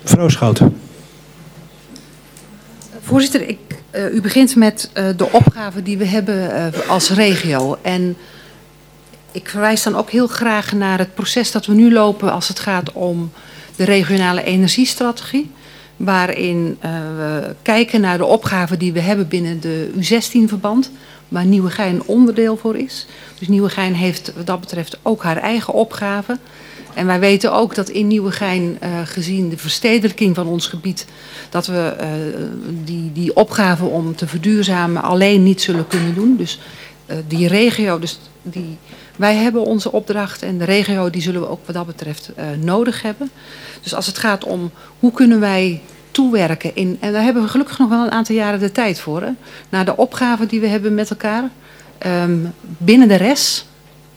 Mevrouw Schouten. Voorzitter, u begint met de opgave die we hebben als regio. En ik verwijs dan ook heel graag naar het proces dat we nu lopen als het gaat om de regionale energiestrategie. Waarin we kijken naar de opgaven die we hebben binnen de U16-verband. Waar Nieuwegein onderdeel voor is. Dus Nieuwegein heeft wat dat betreft ook haar eigen opgave. En wij weten ook dat in Nieuwegein, gezien de verstedelijking van ons gebied, dat we die opgave om te verduurzamen alleen niet zullen kunnen doen. Dus die regio, wij hebben onze opdracht en de regio die zullen we ook wat dat betreft nodig hebben. Dus als het gaat om hoe kunnen wij toewerken en daar hebben we gelukkig nog wel een aantal jaren de tijd voor. Hè, naar de opgave die we hebben met elkaar binnen de RES.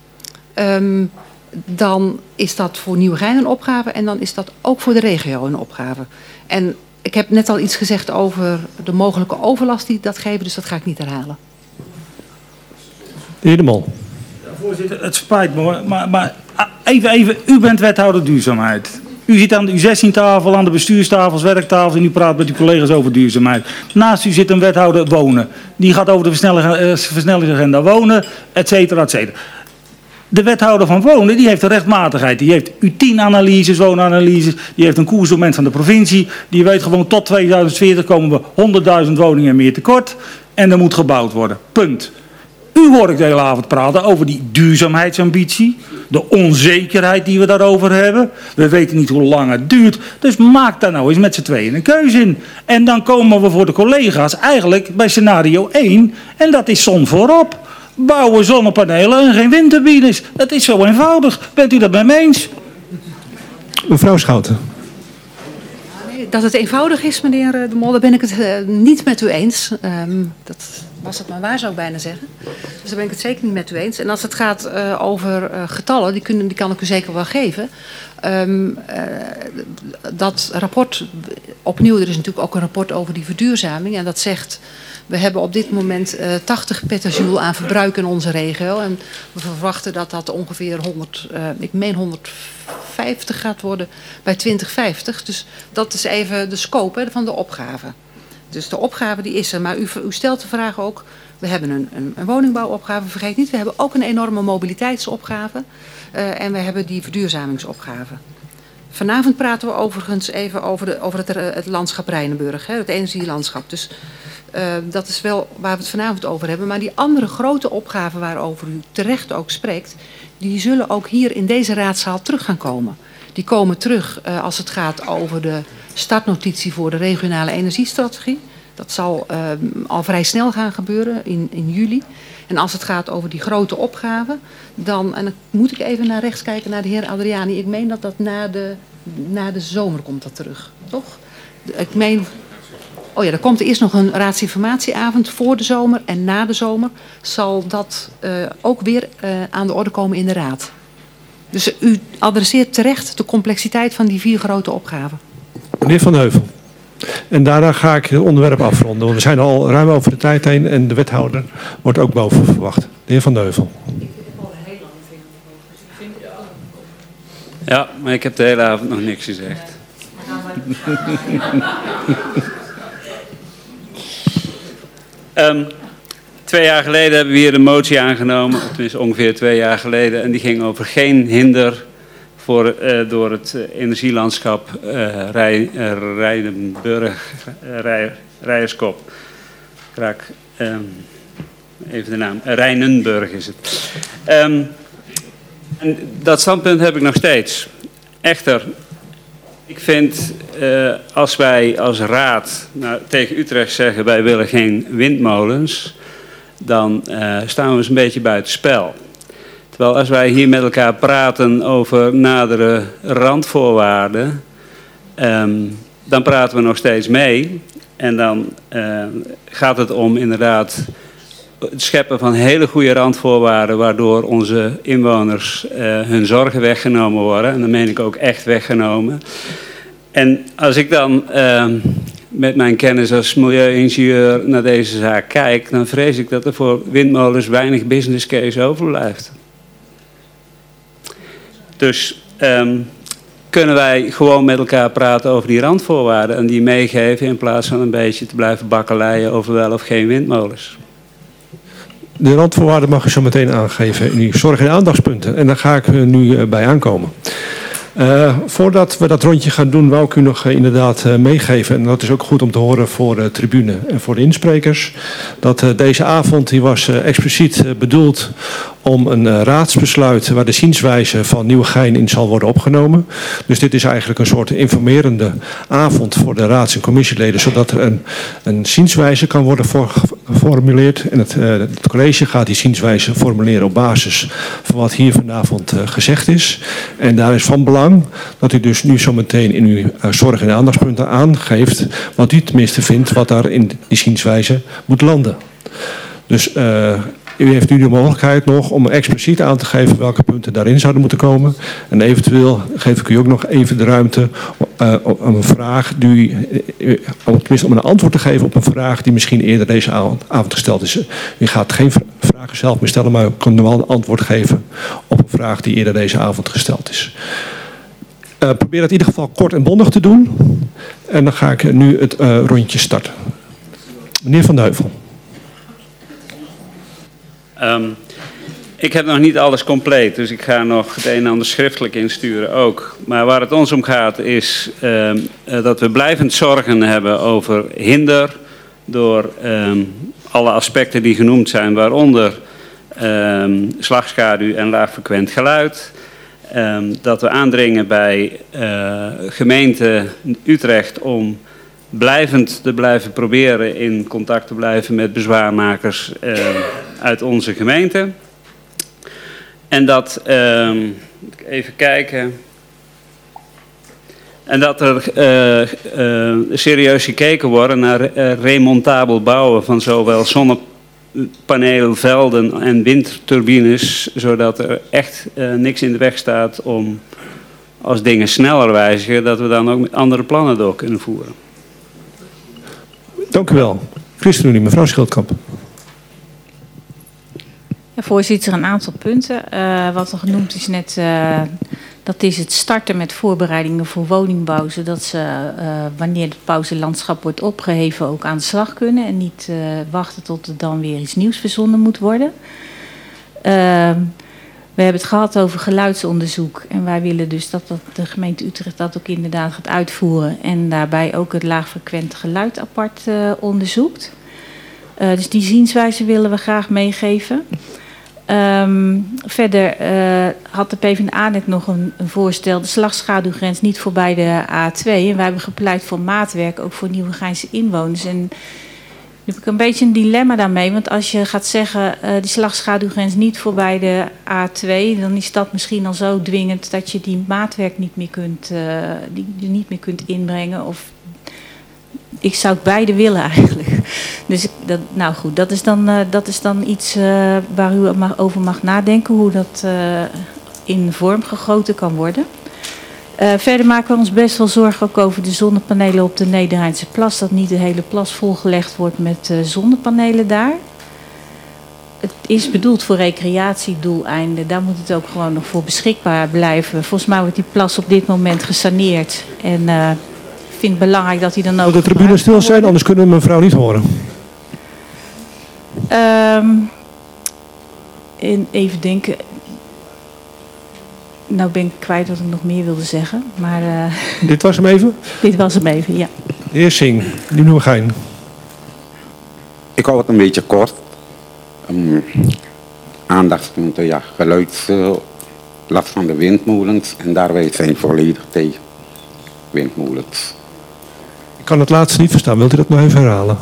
Dan is dat voor Nieuwegein een opgave en dan is dat ook voor de regio een opgave. En ik heb net al iets gezegd over de mogelijke overlast die dat geeft, dus dat ga ik niet herhalen. De heer De Mol. Ja, voorzitter, het spijt me hoor, maar even, u bent wethouder duurzaamheid. U zit aan de U16-tafel, aan de bestuurstafels, werktafels en u praat met uw collega's over duurzaamheid. Naast u zit een wethouder wonen. Die gaat over de versnellingsagenda wonen, et cetera, et cetera. De wethouder van wonen, die heeft de rechtmatigheid. Die heeft U10-analyses, woonanalyses. Die heeft een koersdocument van de provincie. Die weet gewoon tot 2040 komen we 100.000 woningen meer tekort. En er moet gebouwd worden. Punt. U hoor ik de hele avond praten over die duurzaamheidsambitie. De onzekerheid die we daarover hebben. We weten niet hoe lang het duurt. Dus maak daar nou eens met z'n tweeën een keuze in. En dan komen we voor de collega's eigenlijk bij scenario 1. En dat is zon voorop. Bouwen zonnepanelen en geen windturbines. Dat is zo eenvoudig. Bent u dat met me eens? Mevrouw Schouten. Dat het eenvoudig is, meneer De Mol, daar ben ik het niet met u eens. Dat was het maar waar, zou ik bijna zeggen. Dus daar ben ik het zeker niet met u eens. En als het gaat over getallen, die kan ik u zeker wel geven. Dat rapport, opnieuw, er is natuurlijk ook een rapport over die verduurzaming. En dat zegt, we hebben op dit moment 80 petajoule aan verbruik in onze regio. En we verwachten dat dat ongeveer 150 gaat worden bij 2050. Dus dat is even de scope van de opgave. Dus de opgave die is er. Maar u stelt de vraag ook, we hebben een woningbouwopgave. Vergeet niet, we hebben ook een enorme mobiliteitsopgave. En we hebben die verduurzamingsopgave. Vanavond praten we overigens even over het landschap Rijnenburg. Het energielandschap. Dus dat is wel waar we het vanavond over hebben. Maar die andere grote opgaven waarover u terecht ook spreekt, die zullen ook hier in deze raadzaal terug gaan komen. Die komen terug als het gaat over de startnotitie voor de regionale energiestrategie. Dat zal al vrij snel gaan gebeuren in juli. En als het gaat over die grote opgaven, dan moet ik even naar rechts kijken naar de heer Adriani. Ik meen dat na de zomer komt dat terug, toch? Ik meen... Oh ja, er komt eerst nog een raadsinformatieavond voor de zomer. En na de zomer zal dat ook weer aan de orde komen in de raad. Dus u adresseert terecht de complexiteit van die 4 grote opgaven. Meneer Van Heuvel. En daarna ga ik het onderwerp afronden. Want we zijn al ruim over de tijd heen en de wethouder wordt ook boven verwacht. De heer Van Heuvel. Ja, maar ik heb de hele avond nog niks gezegd. 2 jaar geleden hebben we hier een motie aangenomen, tenminste ongeveer 2 jaar geleden, en die ging over geen hinder door het energielandschap Rijerskop. Even de naam, Rijnenburg is het. En dat standpunt heb ik nog steeds. Echter, ik vind als wij als raad tegen Utrecht zeggen wij willen geen windmolens, dan staan we eens een beetje buitenspel. Terwijl als wij hier met elkaar praten over nadere randvoorwaarden, dan praten we nog steeds mee. En dan gaat het om inderdaad het scheppen van hele goede randvoorwaarden waardoor onze inwoners hun zorgen weggenomen worden. En dan meen ik ook echt weggenomen. En als ik dan met mijn kennis als milieuingenieur naar deze zaak kijk, dan vrees ik dat er voor windmolens weinig business case overblijft. Dus kunnen wij gewoon met elkaar praten over die randvoorwaarden en die meegeven in plaats van een beetje te blijven bakkeleien over wel of geen windmolens. De randvoorwaarden mag u zo meteen aangeven in uw zorg- en aandachtspunten. En daar ga ik nu bij aankomen. Voordat we dat rondje gaan doen, wou ik u nog inderdaad meegeven. En dat is ook goed om te horen voor de tribune en voor de insprekers. Dat deze avond die was expliciet bedoeld om een raadsbesluit waar de zienswijze van Nieuwegein in zal worden opgenomen. Dus dit is eigenlijk een soort informerende avond voor de raads- en commissieleden, zodat er een zienswijze kan worden geformuleerd. En het college gaat die zienswijze formuleren op basis van wat hier vanavond gezegd is. En daar is van belang dat u dus nu zometeen in uw zorg- en aandachtspunten aangeeft wat u tenminste vindt wat daar in die zienswijze moet landen. Dus u heeft nu de mogelijkheid nog om expliciet aan te geven welke punten daarin zouden moeten komen. En eventueel geef ik u ook nog even de ruimte om een vraag, tenminste om een antwoord te geven op een vraag die misschien eerder deze avond gesteld is. U gaat geen vragen zelf meer stellen, maar u kan wel een antwoord geven op een vraag die eerder deze avond gesteld is. Probeer het in ieder geval kort en bondig te doen. En dan ga ik nu het rondje starten. Meneer Van Duivel. Ik heb nog niet alles compleet, dus ik ga nog het een en ander schriftelijk insturen ook. Maar waar het ons om gaat is dat we blijvend zorgen hebben over hinder door alle aspecten die genoemd zijn, waaronder slagschaduw en laagfrequent geluid. Dat we aandringen bij gemeente Utrecht om blijvend te blijven proberen in contact te blijven met bezwaarmakers uit onze gemeente. En dat, even kijken, en dat er serieus gekeken wordt naar remontabel bouwen van zowel zonnepaneelvelden en windturbines, zodat er echt niks in de weg staat om, als dingen sneller wijzigen, dat we dan ook met andere plannen door kunnen voeren. Dank u wel. ChristenUnie, mevrouw Schildkamp. Ja, voorzitter, een aantal punten. Wat er genoemd is net, dat is het starten met voorbereidingen voor woningbouw, zodat ze, wanneer het pauzelandschap wordt opgeheven, ook aan de slag kunnen en niet wachten tot er dan weer iets nieuws verzonnen moet worden. We hebben het gehad over geluidsonderzoek en wij willen dus dat de gemeente Utrecht dat ook inderdaad gaat uitvoeren en daarbij ook het laagfrequent geluid apart onderzoekt. Dus die zienswijze willen we graag meegeven. Verder had de PvdA net nog een voorstel, de slagschaduwgrens niet voorbij de A2. En wij hebben gepleit voor maatwerk, ook voor Nieuwegeinse inwoners. En nu heb ik een beetje een dilemma daarmee, want als je gaat zeggen die slagschaduwgrens niet voorbij de A2, dan is dat misschien al zo dwingend dat je die maatwerk niet meer kunt inbrengen. Of ik zou het beide willen eigenlijk. Dus nou goed, dat is dan iets waar u over mag nadenken, hoe dat in vorm gegoten kan worden. Verder maken we ons best wel zorgen ook over de zonnepanelen op de Nederrijnse plas. Dat niet de hele plas volgelegd wordt met zonnepanelen daar. Het is bedoeld voor recreatiedoeleinden. Daar moet het ook gewoon nog voor beschikbaar blijven. Volgens mij wordt die plas op dit moment gesaneerd. En ik vind het belangrijk dat hij dan ook... Moet de tribune stil zijn, anders kunnen we mevrouw niet horen. Even denken. Nou ben ik kwijt wat ik nog meer wilde zeggen. Maar, Dit was hem even? Dit was hem even, ja. De heer Singh, Nieuwegein. Ik hou het een beetje kort. Aandachtspunten, ja, geluidslast van de windmolens. En daar wij zijn volledig tegen windmolens. Ik kan het laatste niet verstaan. Wilt u dat nog even herhalen?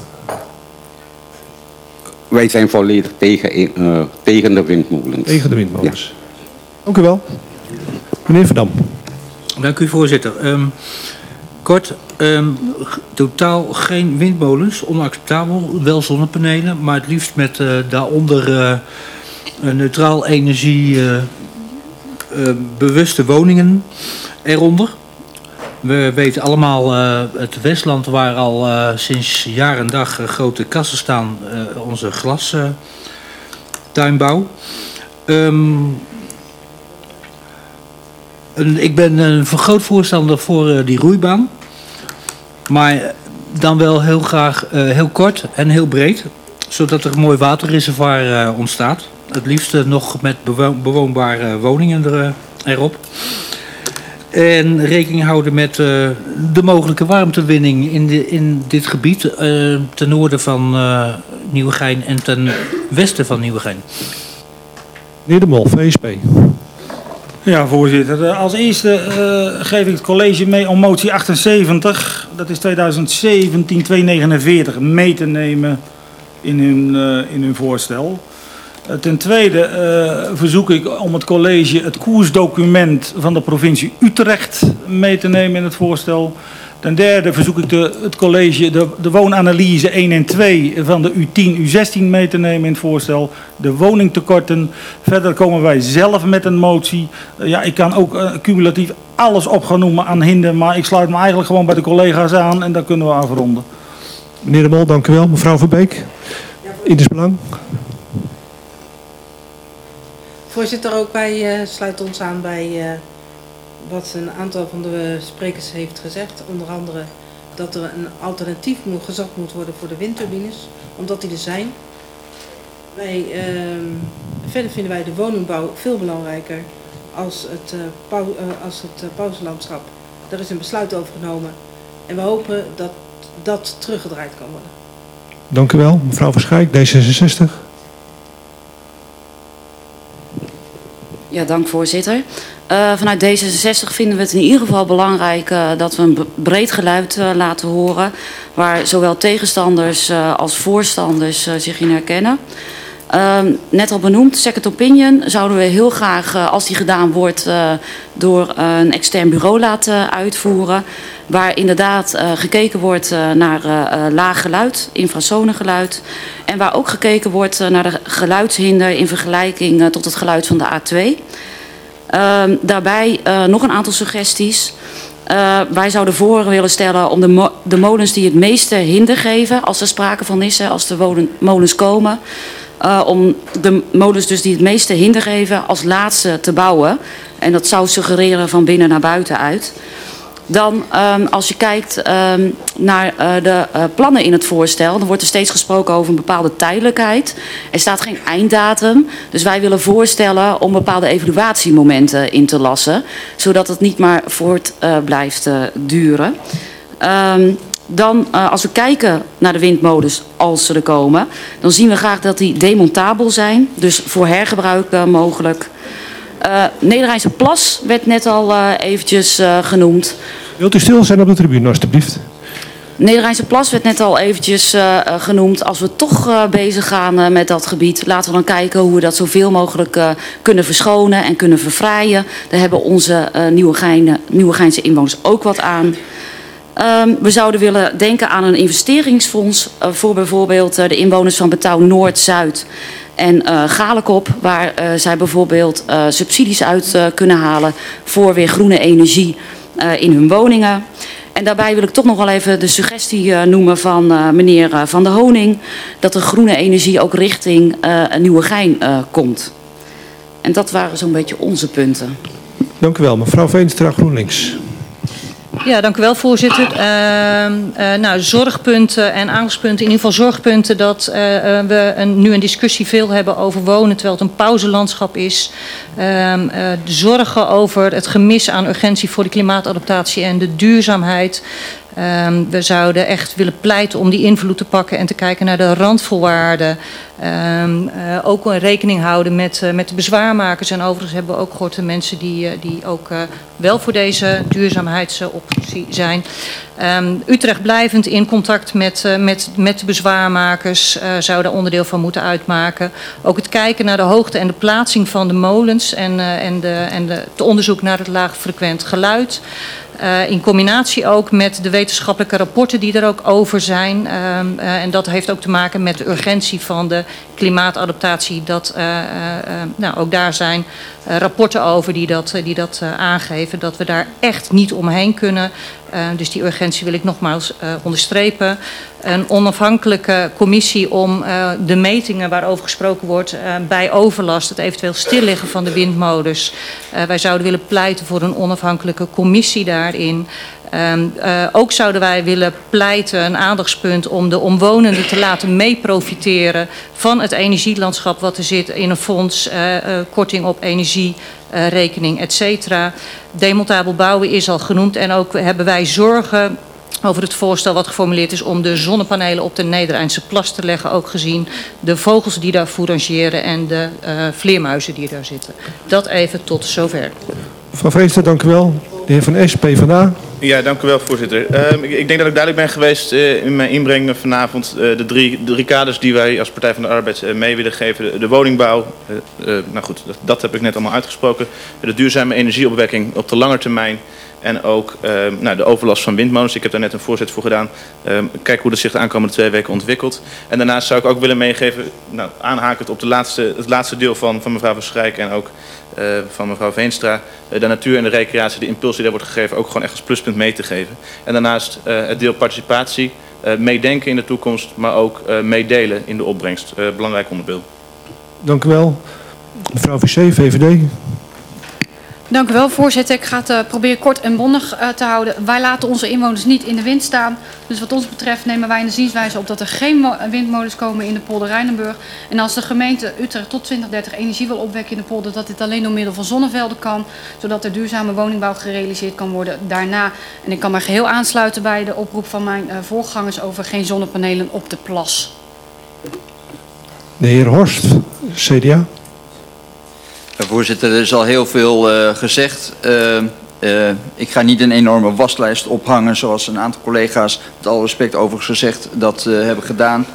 Wij zijn volledig tegen de windmolens. Tegen de windmolens. Ja. Dank u wel. Meneer Verdam. Dank u, voorzitter. Kort, totaal geen windmolens, onacceptabel. Wel zonnepanelen, maar het liefst met daaronder neutraal energie bewuste woningen eronder. We weten allemaal, het Westland waar al sinds jaar en dag grote kassen staan, onze glastuinbouw. Ik ben een groot voorstander voor die roeibaan. Maar dan wel heel graag heel kort en heel breed. Zodat er een mooi waterreservoir ontstaat. Het liefst nog met bewoonbare woningen erop. En rekening houden met de mogelijke warmtewinning in dit gebied. Ten noorden van Nieuwegein en ten westen van Nieuwegein. Meneer De Mol, VSP. Ja, voorzitter. Als eerste geef ik het college mee om motie 78, dat is 2017-249, mee te nemen in hun voorstel. Ten tweede verzoek ik om het college het koersdocument van de provincie Utrecht mee te nemen in het voorstel. Ten derde verzoek ik het college de woonanalyse 1 en 2 van de U10, U16 mee te nemen in het voorstel. De woningtekorten. Verder komen wij zelf met een motie. Ja, ik kan ook cumulatief alles op gaan noemen aan hinder, maar ik sluit me eigenlijk gewoon bij de collega's aan en dan kunnen we afronden. Meneer De Mol, dank u wel. Mevrouw Verbeek, Ieders Belang. Voorzitter, ook wij sluiten ons aan bij wat een aantal van de sprekers heeft gezegd. Onder andere dat er een alternatief gezocht moet worden voor de windturbines, omdat die er zijn. Verder vinden wij de woningbouw veel belangrijker als het pauzelandschap. Daar is een besluit over genomen en we hopen dat dat teruggedraaid kan worden. Dank u wel. Mevrouw Verschijk, D66. Ja, dank voorzitter. Vanuit D66 vinden we het in ieder geval belangrijk dat we een breed geluid laten horen, waar zowel tegenstanders als voorstanders zich in herkennen. Net al benoemd, second opinion zouden we heel graag, als die gedaan wordt, door een extern bureau laten uitvoeren. Waar inderdaad gekeken wordt naar laag geluid, infrasonengeluid. En waar ook gekeken wordt naar de geluidshinder in vergelijking tot het geluid van de A2. Daarbij nog een aantal suggesties. Wij zouden voor willen stellen om de molens die het meeste hinder geven, als er sprake van is, als de molens komen, om de molens dus die het meeste hinder geven als laatste te bouwen. En dat zou suggereren van binnen naar buiten uit. Dan als je kijkt naar de plannen in het voorstel, dan wordt er steeds gesproken over een bepaalde tijdelijkheid. Er staat geen einddatum, dus wij willen voorstellen om bepaalde evaluatiemomenten in te lassen, zodat het niet maar voort blijft duren. Dan als we kijken naar de windmolens als ze er komen, dan zien we graag dat die demontabel zijn, dus voor hergebruik mogelijk. Nederrijnse Plas werd net al eventjes genoemd. Wilt u stil zijn op de tribune, alstublieft? Nederrijnse Plas werd net al eventjes genoemd. Als we toch bezig gaan met dat gebied, laten we dan kijken hoe we dat zoveel mogelijk kunnen verschonen en kunnen verfraaien. Daar hebben onze Nieuwegeinse inwoners ook wat aan. We zouden willen denken aan een investeringsfonds voor bijvoorbeeld de inwoners van Betouw Noord, Zuid en Galekop, waar zij bijvoorbeeld subsidies uit kunnen halen voor weer groene energie in hun woningen. En daarbij wil ik toch nog wel even de suggestie noemen van meneer Van der Honing, dat de groene energie ook richting Nieuwegein komt. En dat waren zo'n beetje onze punten. Dank u wel. Mevrouw Veenstra, GroenLinks. Ja, dank u wel, voorzitter. Zorgpunten en aandachtspunten, in ieder geval zorgpunten dat we nu een discussie veel hebben over wonen, terwijl het een pauzelandschap is. De zorgen over het gemis aan urgentie voor de klimaatadaptatie en de duurzaamheid. We zouden echt willen pleiten om die invloed te pakken en te kijken naar de randvoorwaarden. Ook rekening houden met de bezwaarmakers. En overigens hebben we ook gehoord de mensen die ook wel voor deze duurzaamheidsoptie zijn. Utrecht blijvend in contact met de bezwaarmakers zou daar onderdeel van moeten uitmaken. Ook het kijken naar de hoogte en de plaatsing van de molens en het onderzoek naar het laagfrequent geluid. In combinatie ook met de wetenschappelijke rapporten die er ook over zijn. En dat heeft ook te maken met de urgentie van de klimaatadaptatie. Dat ook daar zijn rapporten over die dat aangeven. Dat we daar echt niet omheen kunnen. Dus die urgentie wil ik nogmaals onderstrepen. Een onafhankelijke commissie om de metingen waarover gesproken wordt bij overlast, het eventueel stilleggen van de windmolens. Wij zouden willen pleiten voor een onafhankelijke commissie daarin. Ook zouden wij willen pleiten, een aandachtspunt, om de omwonenden te laten meeprofiteren van het energielandschap wat er zit in een fonds, korting op energierekening, et cetera. Demontabel bouwen is al genoemd en ook hebben wij zorgen over het voorstel wat geformuleerd is om de zonnepanelen op de Nedereindse Plas te leggen, ook gezien de vogels die daar fourageren en de vleermuizen die daar zitten. Dat even tot zover. Mevrouw Vreester, dank u wel. De heer Van Es, PvdA. Ja, dank u wel, voorzitter. Ik denk dat ik duidelijk ben geweest in mijn inbreng vanavond. De drie kaders die wij als Partij van de Arbeid mee willen geven. De woningbouw, nou goed, dat heb ik net allemaal uitgesproken. De duurzame energieopwekking op de lange termijn. En ook de overlast van windmolens. Ik heb daar net een voorzet voor gedaan. Kijk hoe dat zich de aankomende 2 weken ontwikkelt. En daarnaast zou ik ook willen meegeven, aanhakend op het laatste deel van mevrouw Van Schrijk en ook van mevrouw Veenstra. De natuur en de recreatie, de impuls die daar wordt gegeven, ook gewoon echt als pluspunt mee te geven. En daarnaast het deel participatie, meedenken in de toekomst, maar ook meedelen in de opbrengst. Belangrijk onderdeel. Dank u wel. Mevrouw Vissé, VVD. Dank u wel, voorzitter. Ik ga het proberen kort en bondig te houden. Wij laten onze inwoners niet in de wind staan. Dus wat ons betreft nemen wij een zienswijze op dat er geen windmolens komen in de polder Rijnenburg. En als de gemeente Utrecht tot 2030 energie wil opwekken in de polder, dat dit alleen door middel van zonnevelden kan. Zodat er duurzame woningbouw gerealiseerd kan worden daarna. En ik kan me geheel aansluiten bij de oproep van mijn voorgangers over geen zonnepanelen op de plas. De heer Horst, CDA. Voorzitter, er is al heel veel gezegd. Ik ga niet een enorme waslijst ophangen zoals een aantal collega's, met alle respect overigens gezegd, dat hebben gedaan.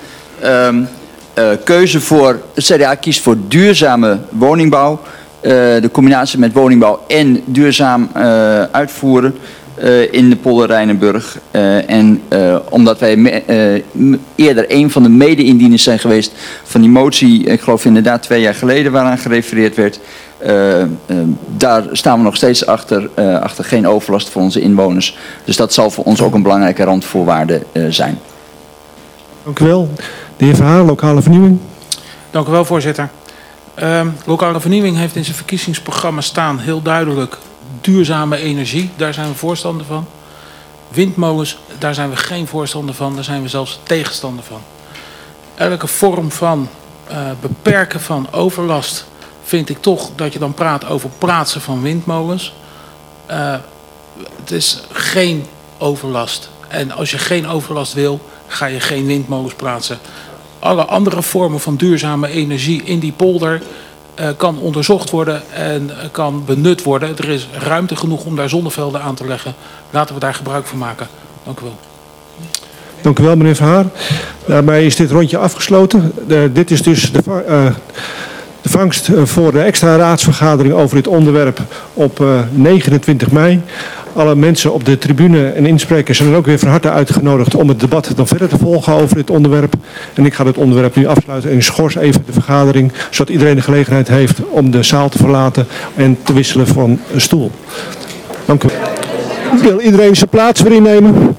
Keuze voor, het CDA kiest voor duurzame woningbouw. De combinatie met woningbouw en duurzaam uitvoeren in de polder Rijnenburg. Omdat wij eerder een van de mede-indieners zijn geweest van die motie, ik geloof inderdaad 2 jaar geleden waaraan gerefereerd werd. Daar staan we nog steeds achter geen overlast voor onze inwoners. Dus dat zal voor ons ook een belangrijke randvoorwaarde zijn. Dank u wel. De heer Verhaar, lokale vernieuwing. Dank u wel, voorzitter. Lokale vernieuwing heeft in zijn verkiezingsprogramma staan heel duidelijk duurzame energie. Daar zijn we voorstander van. Windmolens, daar zijn we geen voorstander van. Daar zijn we zelfs tegenstander van. Elke vorm van beperken van overlast vind ik toch dat je dan praat over plaatsen van windmolens. Het is geen overlast. En als je geen overlast wil, ga je geen windmolens plaatsen. Alle andere vormen van duurzame energie in die polder kan onderzocht worden en kan benut worden. Er is ruimte genoeg om daar zonnevelden aan te leggen. Laten we daar gebruik van maken. Dank u wel. Dank u wel, meneer Verhaar. Daarmee is dit rondje afgesloten. Dit is dus de vangst voor de extra raadsvergadering over dit onderwerp op 29 mei. Alle mensen op de tribune en insprekers zijn dan ook weer van harte uitgenodigd om het debat dan verder te volgen over dit onderwerp. En ik ga het onderwerp nu afsluiten en schors even de vergadering, zodat iedereen de gelegenheid heeft om de zaal te verlaten en te wisselen van een stoel. Dank u wel. Wil iedereen zijn plaats weer innemen?